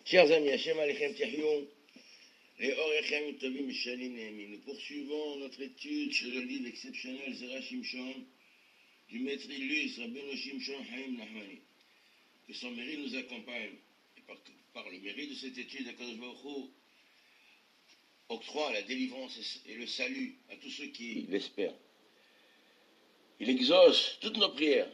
Chers amis, Hachem Alechem Tiahion, les Orechem Tovim Shalim Nehemim. Nous poursuivons notre étude sur le livre exceptionnel Zera Shimshon du maître illustre Rabbeinu Shimshon Haïm Nahmani. Que son mérite nous accompagne. Et par le mérite de cette étude, Akadosh Baruch Hu octroie la délivrance et le salut à tous ceux qui l'espèrent. Il exauce toutes nos prières.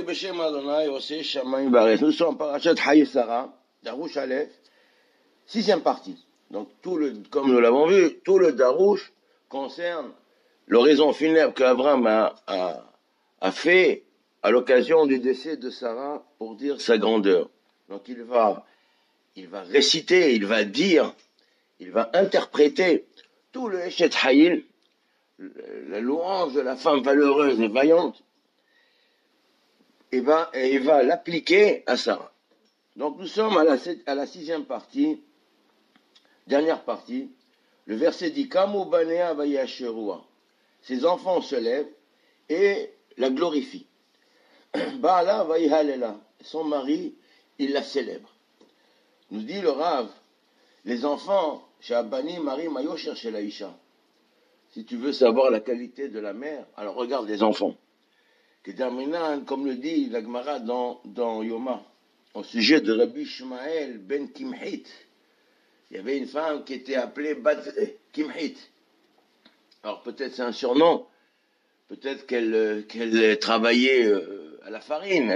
Nous sommes Parashat Hayé Sarah, Darouche Aleph, 6e partie. Donc, comme nous l'avons vu, tout le Darouche concerne l'oraison funèbre qu'Abraham a fait à l'occasion du décès de Sarah pour dire sa grandeur. Donc, il va réciter, il va dire, il va interpréter tout le Eshet Hayil, la louange de la femme valeureuse et vaillante, et il va l'appliquer à Sarah. Donc nous sommes à la 6e partie, dernière partie. Le verset dit Kamu banea vayasherua. Ses enfants se lèvent et la glorifient. Baala vayihalela. Son mari, il la célèbre. Nous dit le Rav, les enfants, Shabani, Marie, Mayo chercher la Isha. Si tu veux savoir la qualité de la mère, alors regarde les enfants. Comme le dit la Gemara dans Yoma, au sujet de Rabbi Ishmael ben Kimhit, il y avait une femme qui était appelée Bat Kimhit. Alors peut-être c'est un surnom, peut-être qu'elle travaillait à la farine,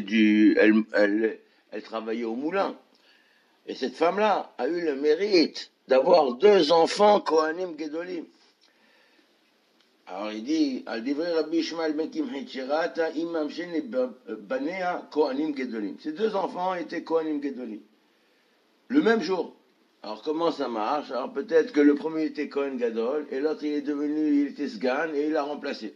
elle travaillait au moulin. Et cette femme-là a eu le mérite d'avoir 2 enfants Kohanim Gedolim. Alors il dit, al divrei Rabbi Ishmael ben Kimhit, Shirata imam sheni banea Kohanim Gedolim. Ces 2 enfants étaient Kohanim Gedolim. Le même jour. Alors comment ça marche? Alors peut-être que le premier était Kohen Gadol, et l'autre il était Sgan, et il l'a remplacé.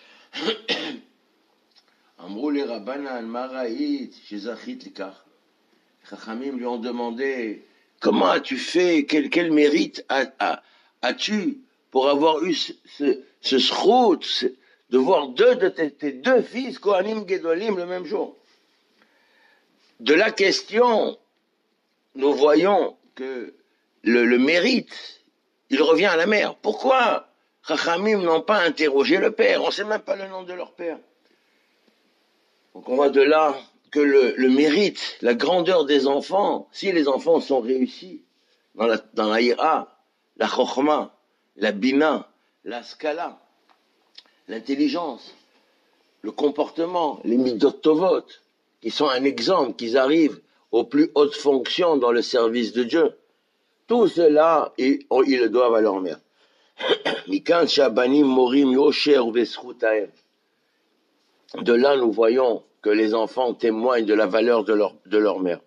Amrou les Rabbanan Maraït, Shezachit Likach. Chachamim lui ont demandé, comment as-tu fait, quel mérite as-tu pour avoir eu ce srout, de voir 2 de tes 2 fils, Kohanim Gedolim, le même jour. De la question, nous voyons que le mérite, il revient à la mère. Pourquoi Chachamim n'ont pas interrogé le père? On ne sait même pas le nom de leur père. Donc on voit de là que le mérite, la grandeur des enfants, si les enfants sont réussis dans la ira, la chokhma, la bina, la skala, l'intelligence, le comportement, les midot tovot, qui sont un exemple, qu'ils arrivent aux plus hautes fonctions dans le service de Dieu. Tout cela, ils le doivent à leur mère. De là, nous voyons que les enfants témoignent de la valeur de leur mère.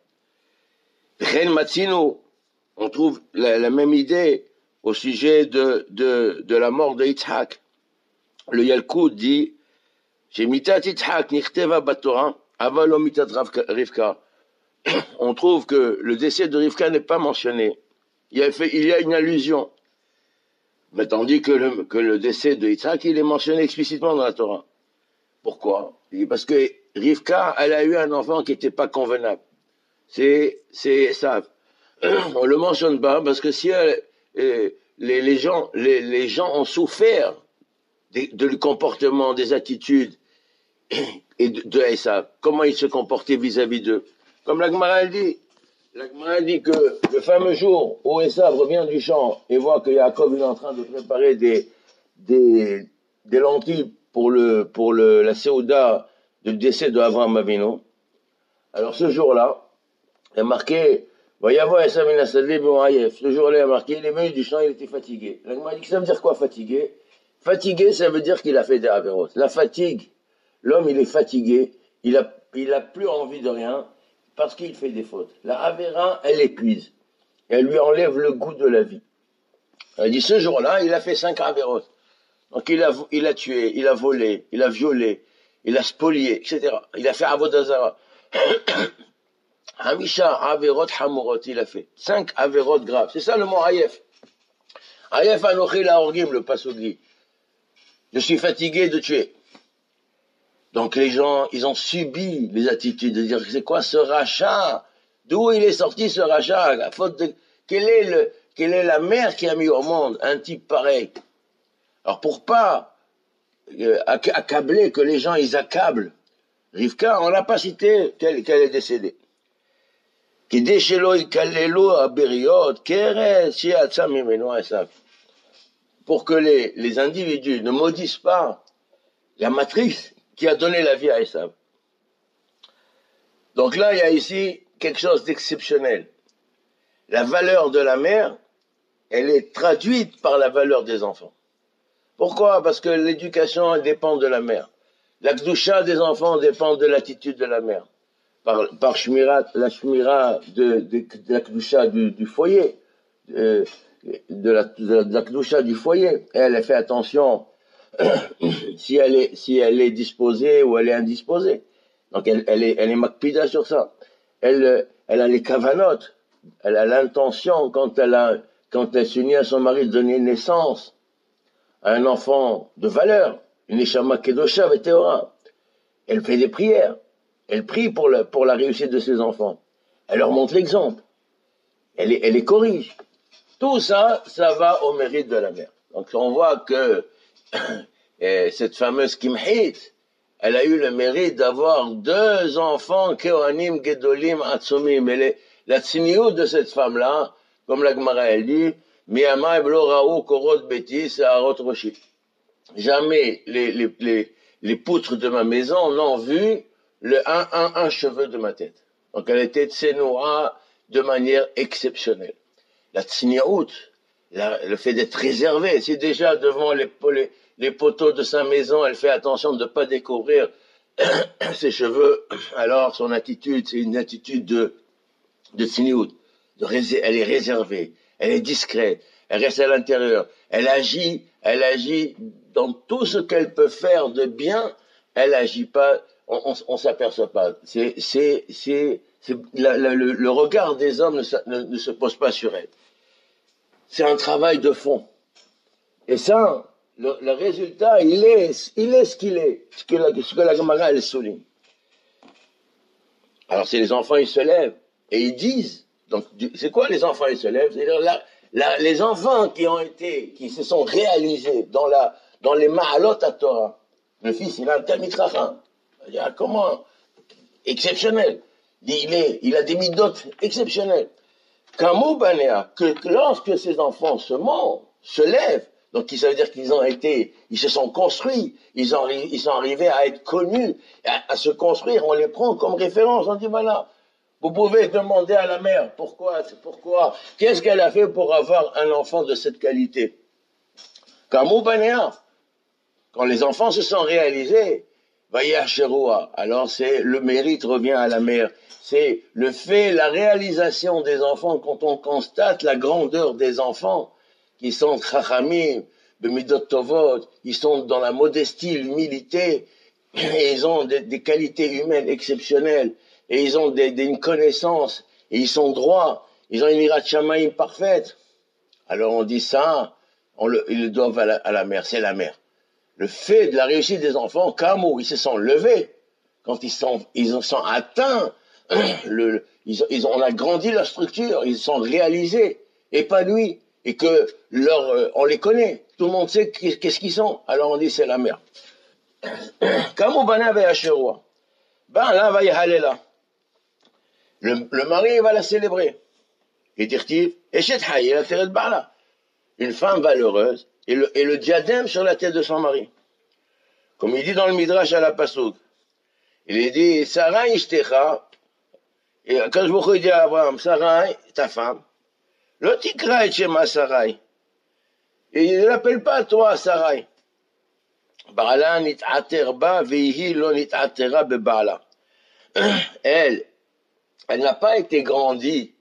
On trouve la même idée au sujet de la mort de Yitzhak. Le Yalkut dit, on trouve que le décès de Rivka n'est pas mentionné. Il y a une allusion. Mais tandis que le décès de Yitzhak, il est mentionné explicitement dans la Torah. Pourquoi? Parce que Rivka, elle a eu un enfant qui n'était pas convenable. C'est ça. On le mentionne pas parce que si les gens ont souffert du comportement, des attitudes et de Esav, comment il se comportait vis-à-vis d'eux. Comme la Gemara dit que le fameux jour où Esav revient du champ et voit que Yaakov est en train de préparer des lentilles pour la Séouda du décès de Avraham Avinu. Alors ce jour-là, il est marqué, ce jour-là, il est marqué, il est venu du champ, il était fatigué. La Gemara dit, ça veut dire quoi fatigué? Fatigué, ça veut dire qu'il a fait des avéros. La fatigue, l'homme il est fatigué, il a plus envie de rien, parce qu'il fait des fautes. La avéra, elle épuise. Elle lui enlève le goût de la vie. Elle dit, ce jour-là, il a fait 5 avéros. Donc il a tué, il a volé, il a violé, il a spolié, etc. Il a fait avodazara. Hamisha averot hamurot, il a fait 5 averot graves. C'est ça le mot Hayef. Hayef anochi la orgim, le pasogli. Je suis fatigué de tuer. Donc les gens, ils ont subi les attitudes de dire, c'est quoi ce rachat? D'où il est sorti ce rachat, la faute de... quelle est la mère qui a mis au monde un type pareil? Alors pour pas accabler, que les gens ils accablent Rivka, on n'a pas cité qu'elle est décédée. Pour que les individus ne maudissent pas la matrice qui a donné la vie à Esav. Donc là, il y a ici quelque chose d'exceptionnel. La valeur de la mère, elle est traduite par la valeur des enfants. Pourquoi? Parce que l'éducation, elle dépend de la mère. La kdusha des enfants dépend de l'attitude de la mère. Par la shmira de la kdusha du foyer, de la kdusha du foyer. Elle fait attention si elle est disposée ou elle est indisposée. Donc elle est makpida sur ça. Elle a les kavanot. Elle a l'intention quand elle s'unit à son mari de donner naissance à un enfant de valeur, une neshama kedosha veteora. Elle fait des prières. Elle prie pour la réussite de ses enfants. Elle leur montre l'exemple. Elle les corrige. Tout ça, ça va au mérite de la mère. Donc on voit que cette fameuse Kimhit, elle a eu le mérite d'avoir 2 enfants, Keohanim, Gedolim, Atsumim. Et la tsiniout de cette femme-là, comme la Gemara elle dit, Miyama eblo raou korot betis arot roshi. Jamais les poutres de ma maison n'ont vu un cheveu de ma tête. Donc elle était tsenoura de manière exceptionnelle. La tsniaout, le fait d'être réservée, si déjà devant les poteaux de sa maison, elle fait attention de ne pas découvrir ses cheveux, alors son attitude, c'est une attitude de tsniout. Elle est réservée, elle est discrète, elle reste à l'intérieur, elle agit dans tout ce qu'elle peut faire de bien, elle agit pas, on s'aperçoit pas. Le regard des hommes ne se pose pas sur elle. C'est un travail de fond. Et ça, le résultat, il est ce qu'il est, ce que la Gemara, elle souligne. Alors, c'est les enfants, ils se lèvent et ils disent, donc, c'est quoi les enfants, ils se lèvent? C'est-à-dire, les enfants qui se sont réalisés dans les Ma'alot à Torah. Le fils, il a un Talmid Chacham. Comment? Exceptionnel. Il a des midotes exceptionnelles. Kamo Banea, que lorsque ces enfants se lèvent, donc ça veut dire ils se sont construits, ils sont arrivés à être connus, à se construire, on les prend comme référence, on dit voilà, vous pouvez demander à la mère, pourquoi, qu'est-ce qu'elle a fait pour avoir un enfant de cette qualité? Kamo Banea, quand les enfants se sont réalisés, alors le mérite revient à la mère. C'est la réalisation des enfants, quand on constate la grandeur des enfants, qui sont chachamim, bemidot tovot, ils sont dans la modestie, l'humilité, et ils ont des qualités humaines exceptionnelles, et ils ont une connaissance, et ils sont droits, ils ont une hirat shamaim parfaite. Alors on dit ça, ils le doivent à la mère, c'est la mère. Le fait de la réussite des enfants, Kamo, ils se sont levés, quand ils sont atteints, on a grandi leur structure, ils sont réalisés, épanouis, et que on les connaît, tout le monde sait qu'est-ce qu'ils sont, alors on dit c'est la mère. Kamo bana ve'asherua, ben là va y aller là. Le mari va la célébrer. Et dire-t-il, Eshet Haye, la terre de Bala. Une femme valeureuse, et le diadème sur la tête de son mari. Comme il dit dans le Midrash à la Passouk. Il dit, Sarai ishtecha, et quand je vous dis à Abraham, Sarai, ta femme, l'otikra et shema Sarai. Et il ne l'appelle pas toi, Sarai. Ba'ala nit'ater ba, vehi lo nit'atera be Ba'ala. Elle n'a pas été grandie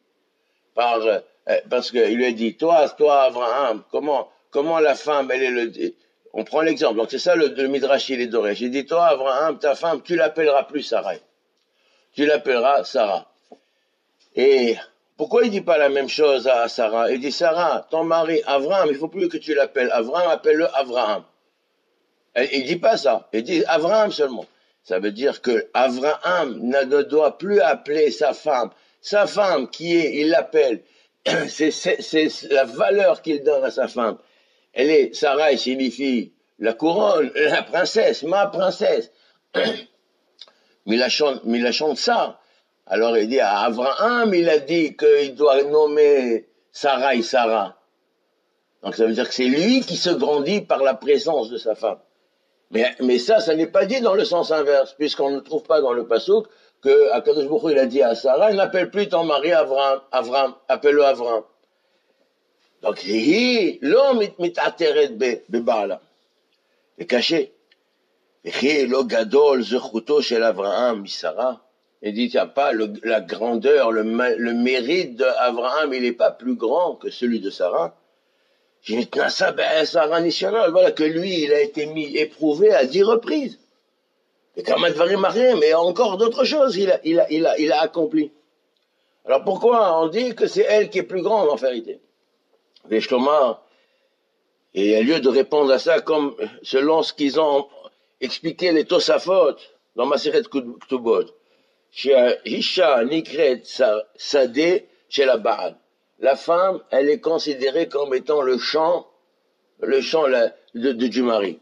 parce qu'il lui a dit, toi, Abraham, comment la femme, on prend l'exemple, donc c'est ça le Midrash, il est doré. J'ai dit, toi, Abraham, ta femme, tu l'appelleras plus Sarai. Tu l'appelleras Sarah. Et pourquoi il dit pas la même chose à Sarah? Il dit, Sarah, ton mari, Abraham, il faut plus que tu l'appelles Abraham, appelle-le Abraham. Il dit pas ça. Il dit Abraham seulement. Ça veut dire que Abraham ne doit plus appeler sa femme sa femme il l'appelle, c'est la valeur qu'il donne à sa femme. Sarah signifie la couronne, la princesse, ma princesse. Mais il chante ça. Alors il dit à Abraham, il a dit qu'il doit nommer Sarah. Donc ça veut dire que c'est lui qui se grandit par la présence de sa femme. Mais ça n'est pas dit dans le sens inverse, puisqu'on ne trouve pas dans le passouk que Akadosh Baruch Hu, il a dit à Sarah, n'appelle plus ton mari Avram, appelle-le Avram. Donc, l'homme mit'ateret beba'ala. C'est caché. Lo gadol zechuto shel Avraham misara. Il dit, il n'y a pas la grandeur, le mérite d'Avraham, il n'est pas plus grand que celui de Sarah. Voilà que lui, il a été éprouvé à 10 reprises. Et quand mais encore d'autres choses, il a accompli. Alors pourquoi on dit que c'est elle qui est plus grande en vérité? Et il y a lieu de répondre à ça comme selon ce qu'ils ont expliqué les Tosafot dans Maseret Ktubot. Isha nikret sadeh chez la Baal. La femme, elle est considérée comme étant le champ du mari.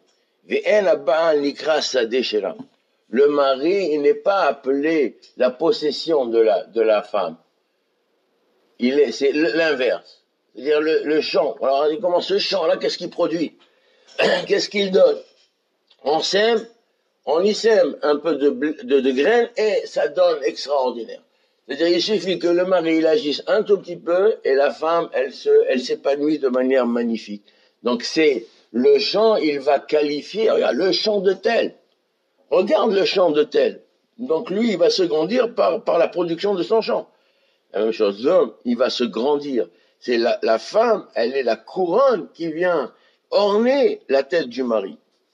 Le mari, il n'est pas appelé la possession de la femme. C'est l'inverse. C'est-à-dire le champ. Alors, on dit comment ce champ-là, qu'est-ce qu'il produit? Qu'est-ce qu'il donne? On y sème un peu de graines et ça donne extraordinaire. C'est-à-dire, il suffit que le mari, il agisse un tout petit peu et la femme, elle s'épanouit de manière magnifique. Donc, c'est le champ, il va qualifier, regarde, le champ de tel. Regarde le champ de tel. Donc, lui, il va se grandir par la production de son champ. La même chose, l'homme, il va se grandir. C'est la femme, elle est la couronne qui vient orner la tête du mari.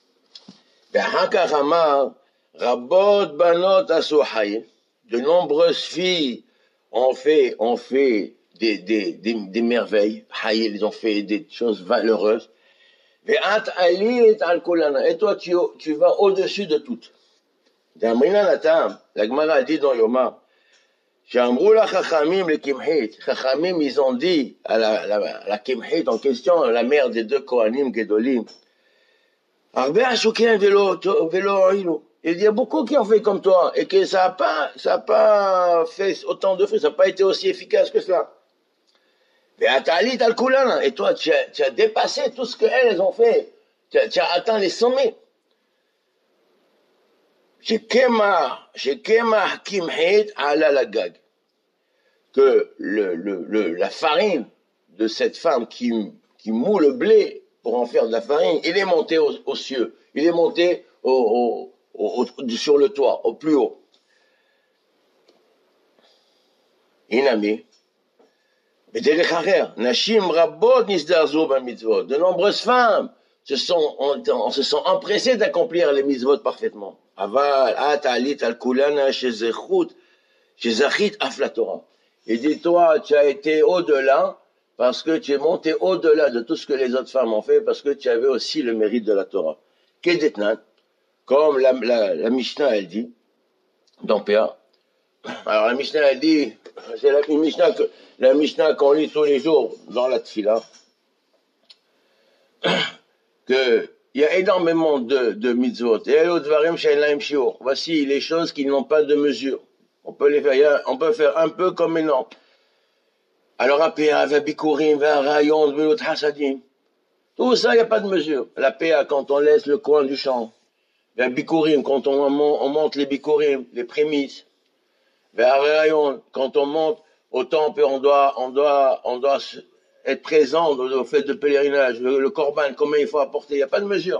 Rabot banot asuhayin. De nombreuses filles ont fait des merveilles. Ils ont fait des choses valeureuses. Et toi, tu vas au-dessus de toutes. La Gemara a dit dans Yoma, Chachamim, ils ont dit à la Kimhit en question, la mère des deux Kohanim Gedolim, il y a beaucoup qui ont fait comme toi et que ça n'a pas fait autant de fruits, ça n'a pas été aussi efficace que cela. Et toi, tu as dépassé tout ce qu'elles ont fait. Tu as atteint les sommets. Que la farine de cette femme qui moule le blé pour en faire de la farine, il est monté aux cieux. Il est monté sur le toit, au plus haut. Inami. De nombreuses femmes se sont empressées d'accomplir les mitzvot parfaitement. Et dis-toi, tu as été au-delà, parce que tu es monté au-delà de tout ce que les autres femmes ont fait, parce que tu avais aussi le mérite de la Torah. Comme la Mishnah, elle dit, dans Péa. Alors la Mishnah, elle dit, c'est la Mishnah qu'on lit tous les jours dans la Tfila, qu'il y a énormément de mitzvot. Voici les choses qui n'ont pas de mesure. On peut faire un peu comme énorme. Alors, tout ça, il n'y a pas de mesure. La PA, quand on laisse le coin du champ. La bikurim, quand on monte les bikurim, les prémices. Quand on monte au temple, on doit être présent au fait de pèlerinage. Le korban, combien il faut apporter, il n'y a pas de mesure.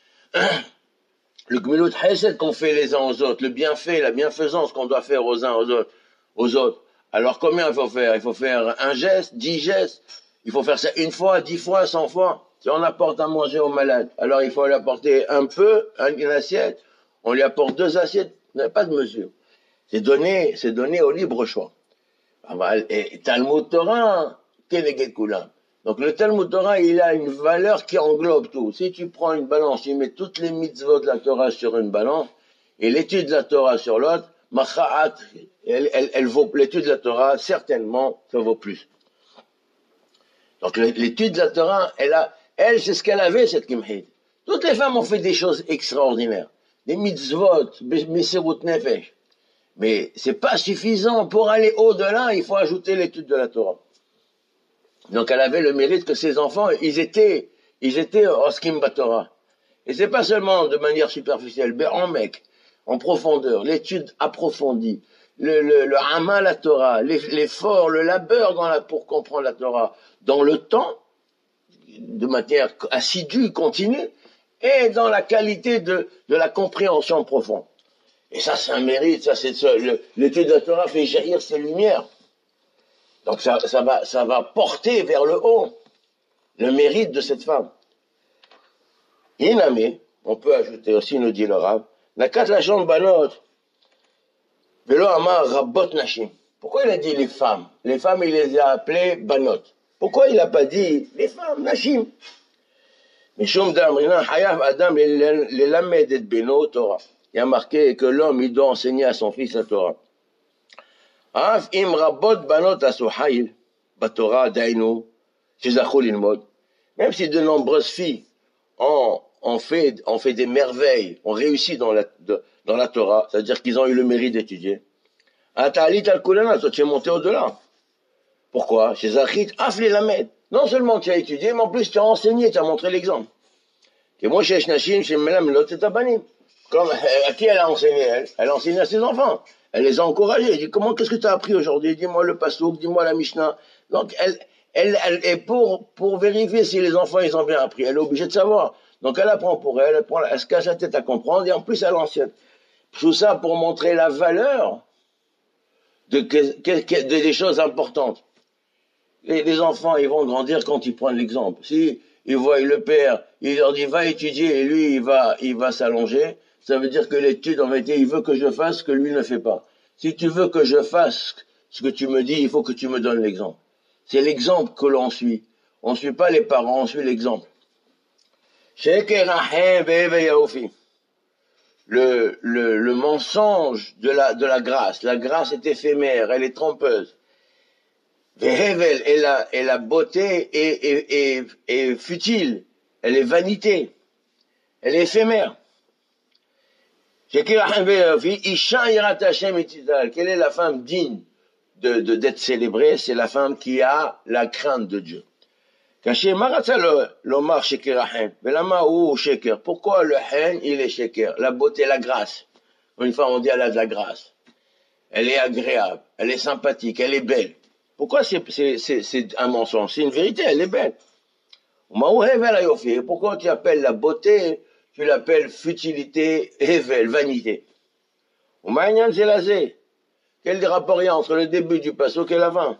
Le gmilut chesed qu'on fait les uns aux autres, le bienfait, la bienfaisance qu'on doit faire aux uns aux autres. Alors combien il faut faire? Il faut faire un geste, 10 gestes. Il faut faire ça 1 fois, 10 fois, 100 fois. Si on apporte à manger au malade, alors il faut lui apporter un peu, une assiette. On lui apporte 2 assiettes. Il n'y a pas de mesure. C'est donné au libre choix. Et Talmud Torah, Keneged Kulam. Donc le Talmud Torah, il a une valeur qui englobe tout. Si tu prends une balance, tu mets toutes les mitzvot de la Torah sur une balance, et l'étude de la Torah sur l'autre, Macha'at, elle vaut, l'étude de la Torah, certainement, ça vaut plus. Donc l'étude de la Torah, elle, c'est ce qu'elle avait, cette Kimhid. Toutes les femmes ont fait des choses extraordinaires. Des mitzvot, mesirut nefesh. Mais c'est pas suffisant. Pour aller au-delà, il faut ajouter l'étude de la Torah. Donc elle avait le mérite que ses enfants, ils étaient oskim batorah. Et c'est pas seulement de manière superficielle, mais en mec, en profondeur, l'étude approfondie, le amal la Torah, l'effort, le labeur pour comprendre la Torah, dans le temps, de manière assidue, continue, et dans la qualité de la compréhension profonde. Et ça, c'est un mérite, ça, l'étude de la Torah fait jaillir ses lumières. Donc ça va porter vers le haut le mérite de cette femme. Iname, on peut ajouter aussi, nous dit le Rav, Nakat lachon banot, velo amar rabot nashim. Pourquoi il a dit les femmes? Les femmes, il les a appelées banot. Pourquoi il n'a pas dit les femmes, nashim? Mishum damrina hayav adam lelamed et beno Torah. Il y a marqué que l'homme, il doit enseigner à son fils la Torah. Af im rabot banot asuhail, batorah dainu, shezachol ilmod. Même si de nombreuses filles ont fait des merveilles, ont réussi dans la Torah, c'est-à-dire qu'ils ont eu le mérite d'étudier. Atalit al-Kulana, toi tu es monté au-delà. Pourquoi? Chez Zachit, Afli Lamed. Non seulement tu as étudié, mais en plus tu as enseigné, tu as montré l'exemple. Et moi, chez Shnashim, chez Melam, l'autre, c'est Tabanim. À qui elle a enseigné, elle? Elle a enseigné à ses enfants. Elle les a encouragés. Elle dit, qu'est-ce que tu as appris aujourd'hui? Dis-moi le Passouk, dis-moi la Mishnah. Donc, elle est pour vérifier si les enfants, ils ont bien appris. Elle est obligée de savoir. Donc, elle apprend pour elle, elle se casse la tête à comprendre, et en plus, elle enseigne. Tout ça pour montrer la valeur des choses importantes. Les enfants, ils vont grandir quand ils prennent l'exemple. Si ils voient le père, il leur dit, va étudier, et lui, il va s'allonger, ça veut dire que l'étude, en vérité, il veut que je fasse ce que lui ne fait pas. Si tu veux que je fasse ce que tu me dis, il faut que tu me donnes l'exemple. C'est l'exemple que l'on suit. On ne suit pas les parents, on suit l'exemple. Le mensonge de la grâce. La grâce est éphémère, elle est trompeuse. Et la beauté est futile, elle est vanité, elle est éphémère. Quelle est la femme digne d'être célébrée? C'est la femme qui a la crainte de Dieu. Pourquoi le hen, il est sheker? La beauté, la grâce. Une femme, on dit, elle a de la grâce. Elle est agréable, elle est sympathique, elle est belle. Pourquoi c'est un mensonge? C'est une vérité, elle est belle. Pourquoi tu appelles la beauté, tu l'appelles futilité, hevel, vanité? Quel rapport il y a entre le début du passouk et la fin?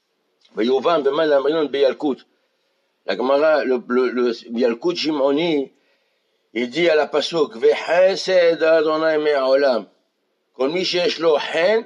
La Gemara, le Yalkut Shimoni, il dit à la passouk, V'chesed Adonai me'olam, kol mi sheyesh lo chen,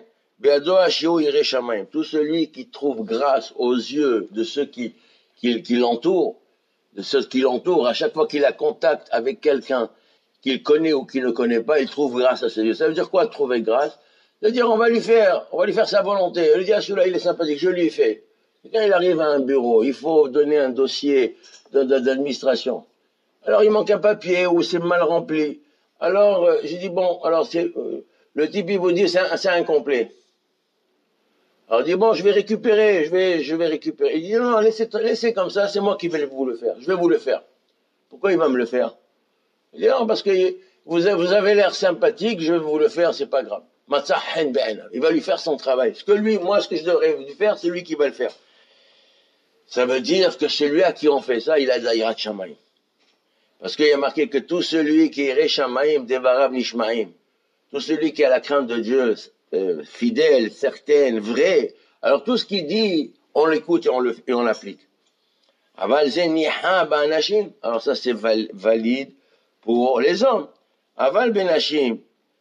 tout celui qui trouve grâce aux yeux de ceux qui l'entourent, à chaque fois qu'il a contact avec quelqu'un qu'il connaît ou qu'il ne connaît pas, il trouve grâce à ses yeux. Ça veut dire quoi, trouver grâce? Ça veut dire, on va lui faire sa volonté. On lui dit, ah, celui-là, il est sympathique, je lui fais. Et quand il arrive à un bureau, il faut donner un dossier d'administration. Alors, il manque un papier ou c'est mal rempli. Alors, j'ai dit, bon, alors le type, il vous dit, c'est incomplet. Alors il dit, bon, je vais récupérer. Il dit, non, laissez comme ça, c'est moi qui vais vous le faire. Je vais vous le faire. Pourquoi il va me le faire? Il dit, non, parce que vous avez l'air sympathique, je vais vous le faire, c'est pas grave. Il va lui faire son travail. Ce que je devrais lui faire, c'est lui qui va le faire. Ça veut dire que celui à qui on fait ça, il a de la yirat shamayim. Parce qu'il y a marqué que tout celui qui est shamayim, devarav nishmaim. Tout celui qui a la crainte de Dieu, fidèle, certaine, vraie. Alors tout ce qu'il dit, on l'écoute et on l'applique. Alors ça c'est valide pour les hommes. Aval benashim,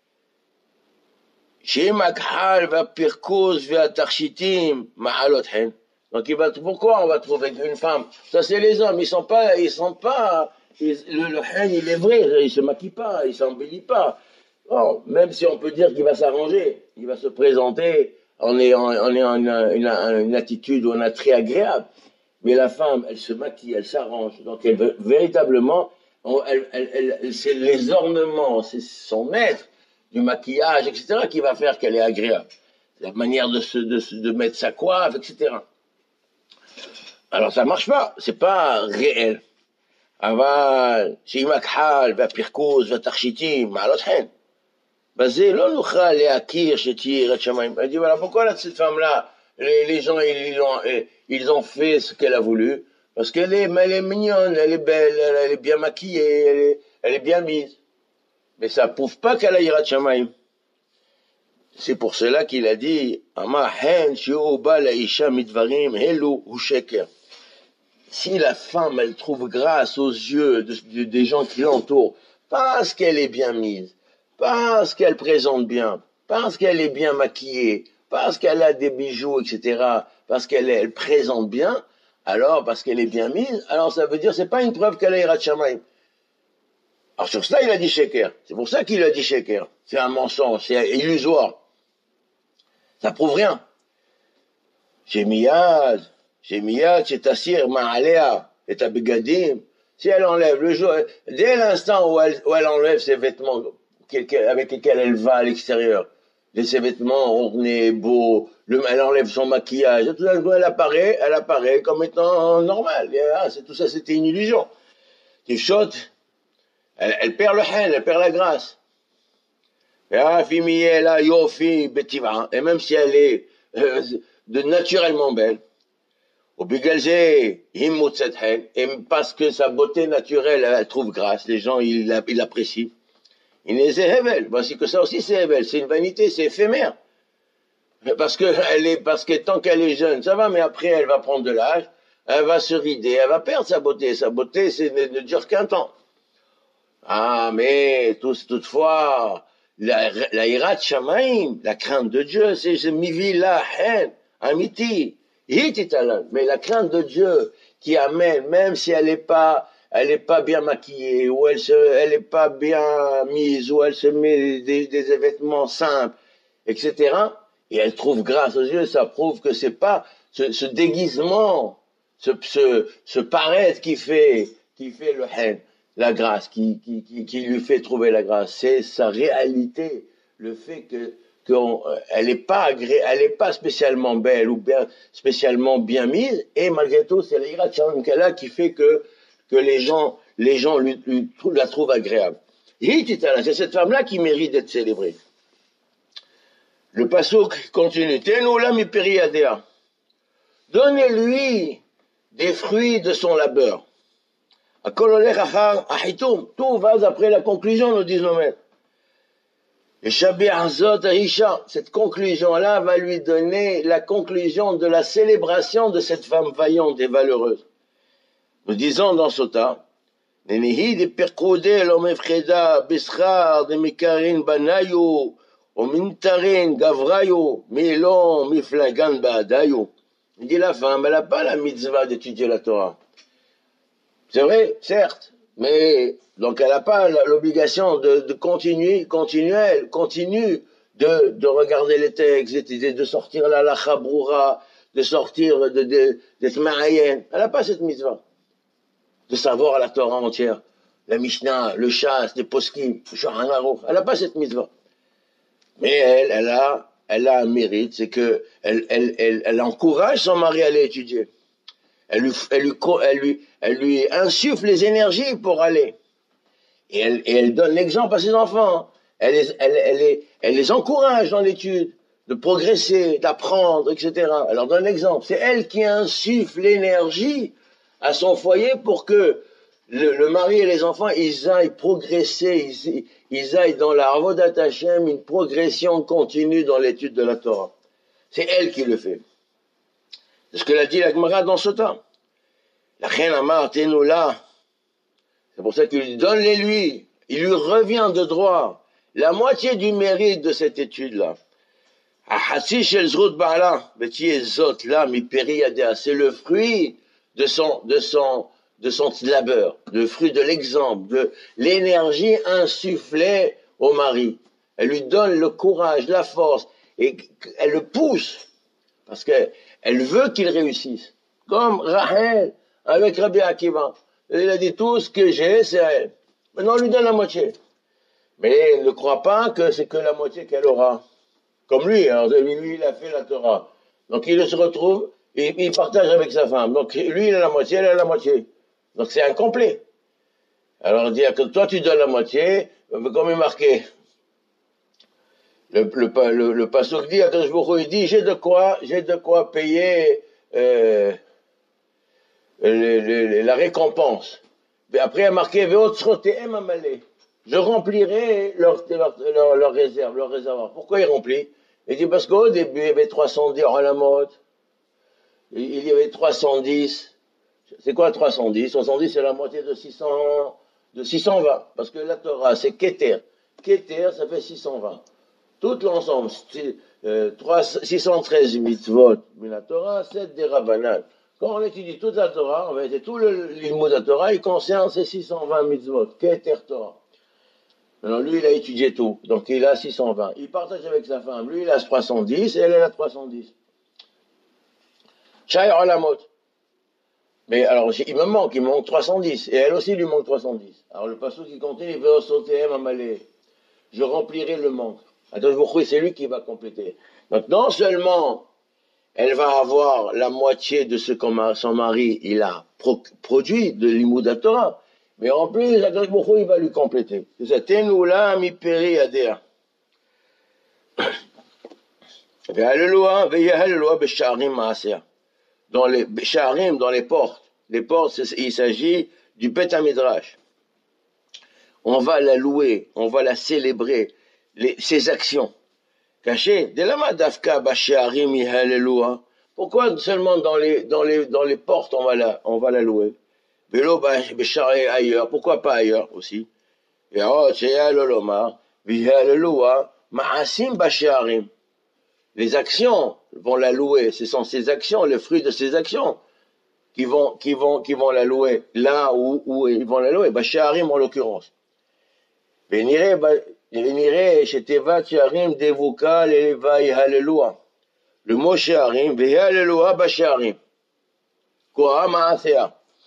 donc pourquoi on va trouver une femme? Ça c'est les hommes, le hen il est vrai, il se maquille pas, il s'embellit pas. Bon, même si on peut dire qu'il va s'arranger, il va se présenter en une attitude ou un attrait agréable. Mais la femme, elle se maquille, elle s'arrange. Donc, elle veut véritablement, c'est les ornements, c'est son maître du maquillage, etc., qui va faire qu'elle est agréable. La manière de mettre sa coiffe, etc. Alors, ça marche pas. C'est pas réel. אבל שהיא מכחל והפרקוס והתכשיטים, מעלות חן. בזה לא נוכל להכיר שתהיה יראת שמיים. Elle dit voilà pourquoi cette femme-là, les gens ils ont fait ce qu'elle a voulu, parce qu'elle est mignonne, elle est belle, elle est bien maquillée, elle est bien mise. Mais ça prouve pas qu'elle a yirat shamayim. C'est pour cela qu'il a dit Ama hen shi'u ba laisha midvarim helu hu sheker. Si la femme, elle trouve grâce aux yeux des gens qui l'entourent, parce qu'elle est bien mise, parce qu'elle présente bien, parce qu'elle est bien maquillée, parce qu'elle a des bijoux, etc., parce qu'elle présente bien, alors, parce qu'elle est bien mise, alors ça veut dire, c'est pas une preuve qu'elle a Yirat Shamayim. Alors sur cela, il a dit Sheker. C'est pour ça qu'il a dit Sheker. C'est un mensonge, c'est illusoire. Ça prouve rien. J'ai miyad, c'est-à-dire ma'alea, et tabigadim. Si elle enlève le jour, dès l'instant où elle enlève ses vêtements avec lesquels elle va à l'extérieur, ses vêtements ornés, beaux, elle enlève son maquillage, tout d'un coup elle apparaît comme étant normale. Tout ça, c'était une illusion. Elle perd le hen, elle perd la grâce. Et même si elle est naturellement belle, et parce que sa beauté naturelle, elle trouve grâce, les gens, ils l'apprécient. Voici que ça aussi c'est Hevel, c'est une vanité, c'est éphémère. Parce que tant qu'elle est jeune, ça va, mais après elle va prendre de l'âge, elle va se rider, elle va perdre sa beauté. Sa beauté, ne dure qu'un temps. Ah, mais toutefois, la Yirat Shamayim, la crainte de Dieu, c'est mivi la hen, amiti. Mais la crainte de Dieu qui amène, même si elle n'est pas bien maquillée, ou elle est pas bien mise, ou elle se met des vêtements simples, etc. Et elle trouve grâce aux yeux, ça prouve que c'est pas ce déguisement, ce paraître qui fait le hen, la grâce, qui lui fait trouver la grâce. C'est sa réalité, le fait elle n'est pas spécialement belle ou spécialement bien mise, et malgré tout, c'est la Yirat Shamayim qu'elle a qui fait que les gens la trouvent agréable. C'est cette femme-là qui mérite d'être célébrée. Le passouk continue. Donnez-lui des fruits de son labeur. Tout va après la conclusion, nous disons maîtres. Et cette conclusion-là va lui donner la conclusion de la célébration de cette femme vaillante et valeureuse. Nous disons dans Sota, Nenehi de percode l'omefreda bischar de mikarin banayo, o mintarin gavrayo, milon miflagan baadayo. Il dit la femme, elle n'a pas la mitzvah d'étudier la Torah. C'est vrai, certes, mais donc elle n'a pas l'obligation de continue de regarder les textes, de sortir la chabroura, de sortir d'être ma'ayen. Elle n'a pas cette mitzvah de savoir la Torah entière, la Mishnah, le Shas, les Poskim, le Shulchan Aruch. Elle n'a pas cette mitzvah. Mais elle a un mérite, c'est que elle encourage son mari à aller étudier. Elle lui insuffle les énergies pour aller. Et elle donne l'exemple à ses enfants. Elle les encourage dans l'étude, de progresser, d'apprendre, etc. Elle leur donne l'exemple. C'est elle qui insuffle l'énergie à son foyer pour que le mari et les enfants, ils aillent progresser, ils aillent dans la Avodat Hashem, une progression continue dans l'étude de la Torah. C'est elle qui le fait. C'est ce que l'a dit la Gemara dans ce temps. La reine Amar, t'es-nous là. C'est pour ça qu'il lui donne les lui. Il lui revient de droit la moitié du mérite de cette étude-là. C'est le fruit de son labeur, le fruit de l'exemple, de l'énergie insufflée au mari. Elle lui donne le courage, la force, et elle le pousse, parce qu'elle veut qu'il réussisse. Comme Rachel avec Rabbi Akiva. Il a dit, tout ce que j'ai, c'est à elle. Maintenant, on lui donne la moitié. Mais il ne croit pas que c'est que la moitié qu'elle aura. Comme lui, hein, lui, il a fait la Torah. Donc il se retrouve, et il partage avec sa femme. Donc lui, il a la moitié, elle a la moitié. Donc c'est incomplet. Alors dire que toi, tu donnes la moitié, comme il est marqué. Le pasuk dit, il dit, j'ai de quoi payer la récompense. Mais après, il y a marqué, je remplirai leur réserve, leur réservoir. Pourquoi il remplit? Il dit, parce qu'au début, il y avait 310 à la mode. Il y avait 310. C'est quoi 310? 70, c'est la moitié de 620. Parce que la Torah, c'est Keter. Keter, ça fait 620. Tout l'ensemble, 613 mitzvot, mais la Torah, 7 des Rabbanan. Quand on étudie toute la Torah, en vérité, tout le mot de la Torah, il concerne ces 620 mitzvot, Keter Torah. Alors lui, il a étudié tout, donc il a 620. Il partage avec sa femme, lui, il a 310 et elle a 310. Shai Olamot. Mais alors, il me manque 310, et elle aussi lui manque 310. Alors le passage qui continue, il veut sauter Amalé. Je remplirai le manque. C'est lui qui va compléter. Donc non seulement elle va avoir la moitié de ce que son mari il a produit de l'Imoud Torah, mais en plus, il va lui compléter. C'est ça. Tenoula mi peri adéa. Dans les Sharim, dans les portes. Les portes, il s'agit du Bet HaMidrash. On va la louer, on va la célébrer, ses actions. Caché, de la madafka basharim yihalelua. Pourquoi seulement dans les portes on va la louer? Vélo bashari ailleurs, pourquoi pas ailleurs aussi? Et oh, loloma, yihalelua, ma'asim basharim. Les actions vont la louer, ce sont ces actions, le fruit de ces actions qui vont la louer, là où ils vont la louer, basharim en l'occurrence. ונראה שתיבת שערים דבוקה ללווה יהללוה. le שערים ויהללוה בשערים. קורא מעשיה.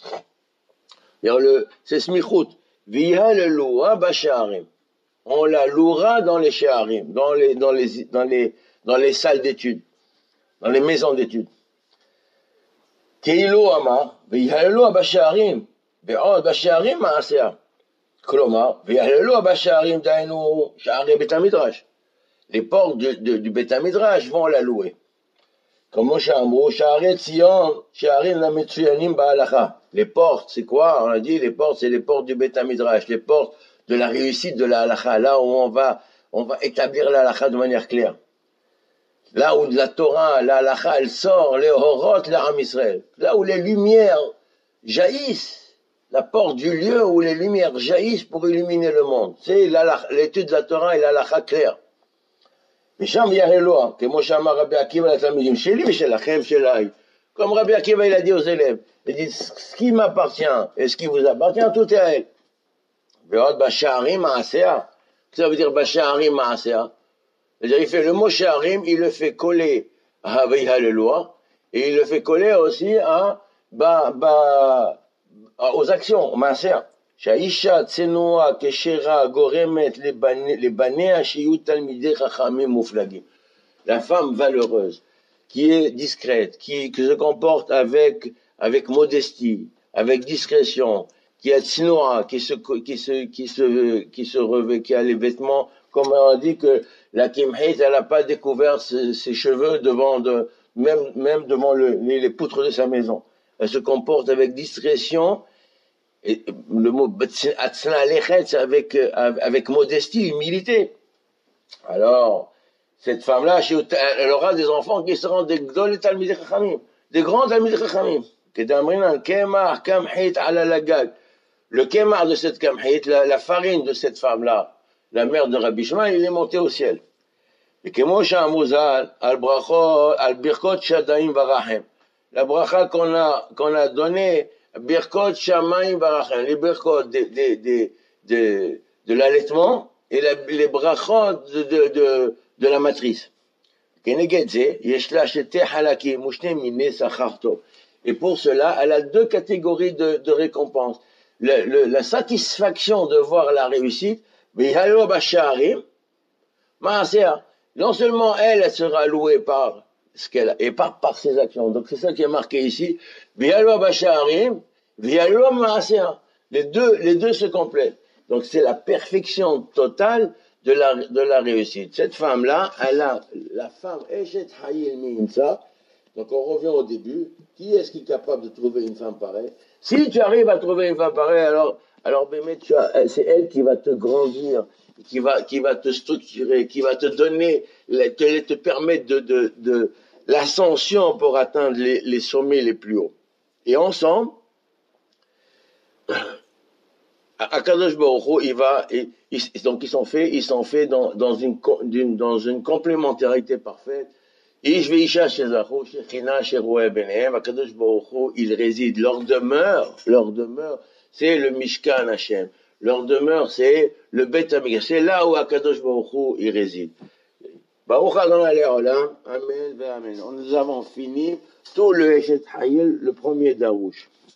C'est smichut. ויהללוה בשערים. On la louera dans les sharim, dans les salles d'études, dans les maisons d'études. כאילו אמר, ויהללוה בשערים, ועוד בשערים מעשיה. כלומר, ויהללוה בשערים דהיינו שערי בית המדרש. Les portes du בית המדרש vont la louer. Comme שאמרו, שערי ציון, שערים למצוינים בהלכה. Les portes, c'est quoi? On a dit, les portes, c'est les portes du בית המדרש, les portes de la réussite de la halakha, là où on va établir la halakha de manière claire. Là où de la Torah, la halakha, elle sort, les horot, l'Am Israël. Là où les lumières jaillissent. La porte du lieu où les lumières jaillissent pour illuminer le monde. C'est l'étude de la Torah et la halakha claire. Misham Yaheloa, que Moshe Amar Rabbi Akiva la Talmidim, Sheli Mishelachem Shelai. Comme Rabbi Akiva il a dit aux élèves, il dit ce qui m'appartient et ce qui vous appartient, tout est à elle. Ve'od Basharim Ma'asea. Ça veut dire Basharim Ma'asea. C'est-à-dire il fait le mot Sharim, il le fait coller à Ve'Halelua et il le fait coller aussi aux actions, Ma'asea. שהאישה צנועה, כשרה, גורמת לבניה שיהיו תלמידי חכמים מופלגים. La femme valeureuse, qui est discrète, qui se comporte avec modestie, avec discrétion, qui a tsnoa, qui a les vêtements, comme on dit que la Kimheit, elle n'a pas découvert ses cheveux même devant les poutres de sa maison. Elle se comporte avec discrétion. Et le mot avec modestie, humilité. Alors, cette femme-là, elle aura des enfants qui seront des grands Talmidei Chachamim. Le kémar de cette kamhit, la farine de cette femme-là, la mère de Rabbi Shmuel, il est monté au ciel. Et כמו שאמרו ז"ל, על ברכות שדיים ורחם. La bracha qu'on a donnée, Birkot Shamaim Barachem, les birkot de l'allaitement et les brachot de la matrice. Et pour cela, elle a deux catégories de récompenses. La satisfaction de voir la réussite, non seulement elle sera louée par ce qu'elle a, et par ses actions. Donc c'est ça qui est marqué ici. Les deux se complètent. Donc c'est la perfection totale de la réussite. Cette femme-là, elle a la femme Eshet Hayil Minsa. Donc on revient au début. Qui est-ce qui est capable de trouver une femme pareille? Si tu arrives à trouver une femme pareille, alors c'est elle qui va te grandir, qui va te structurer, qui va te donner, te permettre de l'ascension pour atteindre les sommets les plus hauts. Et ensemble, Akadosh Baruch Hu, donc ils sont faits dans une complémentarité parfaite. Ish veisha shezachu shechina sheroeh benehem. Akadosh Baruch Hu, il réside, leur demeure, c'est le Mishkan Hashem. Leur demeure, c'est le Beit HaMikdash. C'est là où Akadosh Baruch Hu, il réside. Baruch Adonai Le'olam. Amen ve Amen. Nous avons fini tout le Eshet Hayil, le premier Darouche.